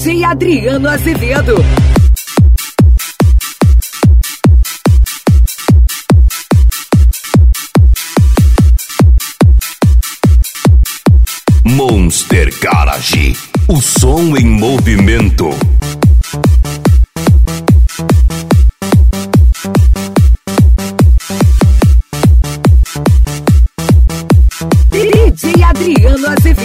DJ Adriano Azevedo. Monster Garage, o som em movimento. DJ Adriano Azevedo.